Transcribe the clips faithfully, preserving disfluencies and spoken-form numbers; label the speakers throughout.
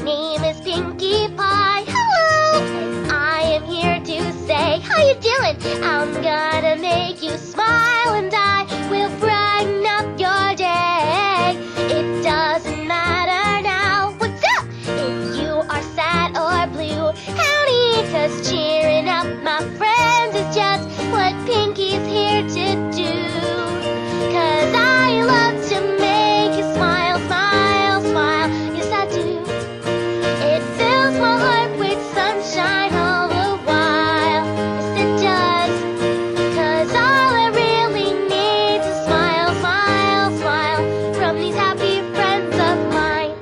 Speaker 1: name is Pinkie Pie. Hello! And I am here to say, how you doing? I'm gonna make you smile and I will brighten up your day. It doesn't matter now, what's up? If you are sad or blue, howdy, 'cause cheering up my friends is just what Pinkie's here to do. 'Cause I love to make you smile, smile, smile, yes I do. It fills my heart with sunshine all the while, yes it does. 'Cause all I really need is a smile, smile, smile from these happy friends of mine.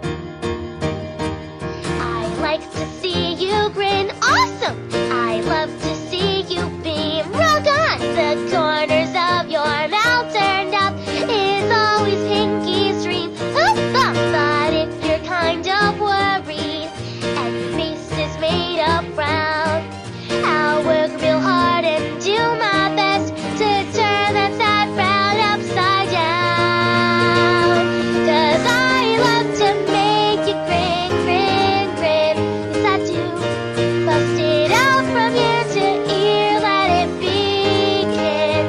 Speaker 1: I like to see you grin, awesome! I love to see you beam, rock on! The corners of your mouth turned up is always Pinkie's dream. Up, up. But if you're kind of worried and your face is made of brown, I'll work real hard and do my best to turn that sad frown upside down. 'Cause I love to make you grin, grin, grin, yes I do. Bust it out from ear to ear, let it begin.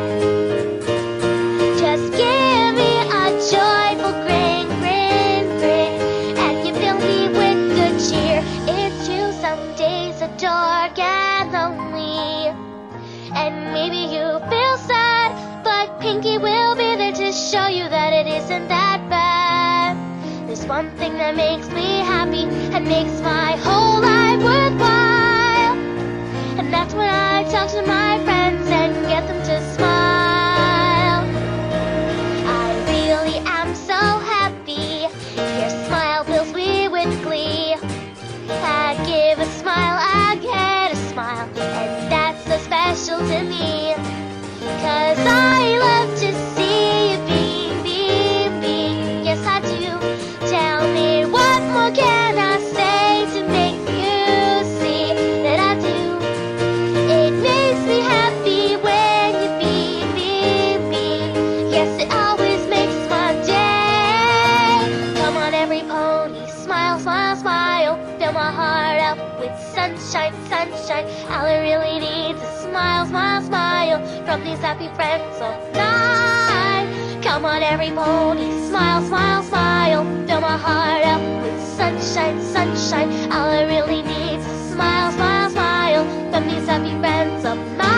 Speaker 1: Just give me a joyful grin, grin, grin, and you fill me with good cheer. It's true, some days are dark and lonely, and maybe you feel sad, but Pinkie will be there to show you that it isn't that bad. There's one thing that makes me happy and makes my whole life worthwhile, and that's when I talk to my friends and get them to smile. I really am so happy. Your smile fills me with glee. I give a smile, I get a smile, and that's so special to me. 'Cause I love to see you beam, beam, beam, yes I do. Tell me, what more can I say to make you see that I do? It makes me happy when you beam, beam, beam, yes it always makes my day. Come on every pony, smile, smile, smile, fill my heart up with sunshine, sunshine. All I really need is a smile, smile, smile from these happy friends of mine. Come on every pony, smile, smile, smile, fill my heart up with sunshine, sunshine. All I really need is a smile, smile, smile from these happy friends of mine.